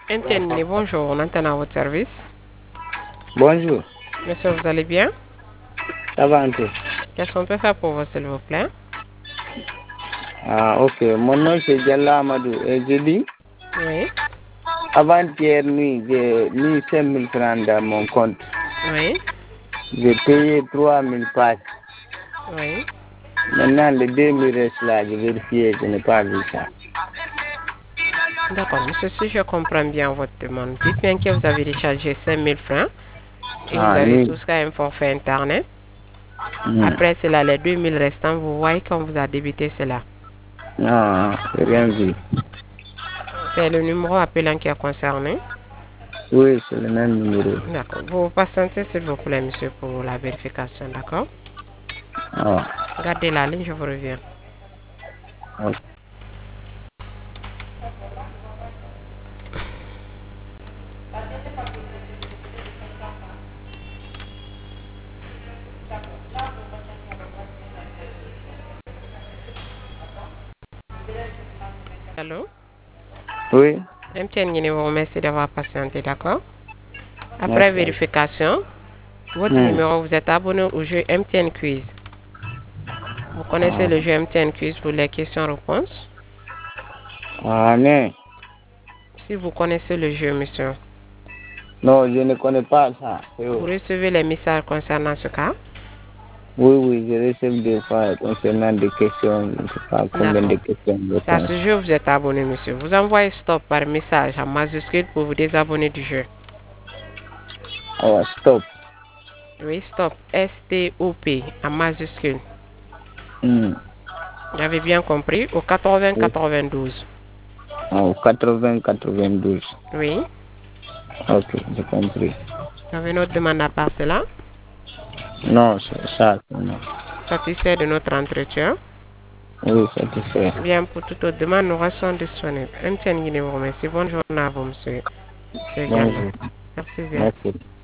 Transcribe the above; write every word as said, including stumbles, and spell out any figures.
Etienne, bonjour, on entend à votre service. Bonjour. Monsieur, vous allez bien? Ça va un peu. Qu'est-ce qu'on peut faire pour vous, s'il vous plaît? Ah, ok. Mon nom c'est Diallo Amadou. Et je dis, Oui, avant-hier nuit, j'ai mis cinq mille francs dans mon compte. oui, J'ai payé trois mille passes. oui. Maintenant, les deux mille restent là. J'ai vérifié, je n'ai pas vu ça. D'accord, monsieur, si je comprends bien votre demande, dites bien que vous avez déchargé cinq mille francs et vous Ah, avez oui. souscrit à un forfait Internet. Hmm. Après cela, les deux mille restants, vous voyez qu'on vous a débité cela. Non, j'ai rien vu. C'est le numéro appelant qui est concerné. Oui, c'est le même numéro. D'accord. Vous patientez, s'il vous plaît, monsieur, pour la vérification, d'accord? Ah, Gardez la ligne, je vous reviens. ok. Allô? Oui, M T N Guinée vous remercie d'avoir patienté, d'accord? Après merci. vérification, votre Hmm. numéro, vous êtes abonné au jeu M T N Quiz. Vous connaissez Ah, le jeu M T N Quiz pour les questions-réponses? ah, mais, Si vous connaissez le jeu, monsieur, non, je ne connais pas ça. vous Yo. recevez les messages concernant ce cas? Oui, oui, je reçois des fois concernant des questions, je ne sais pas combien de D'accord. questions de C'est à ce réponses. jeu vous êtes abonné, monsieur. Vous envoyez stop par message en majuscule pour vous désabonner du jeu. Oh, stop. Oui, stop. S T O P en majuscule. Hmm. Vous avez bien compris? Au quatre-vingts Oui. quatre-vingt-douze. Oh, quatre-vingts quatre-vingt-douze. Oui. Ok, j'ai compris. Vous avez une autre demande à part cela? Non, c'est ça. Non. Satisfait de notre entretien? Oui, satisfait. Bien, pour toute autre demande, nous restons disponibles. M T N Guinée vous remercie. Bonne journée à vous, monsieur. Monsieur Diallo. Bonjour. Merci bien. Merci.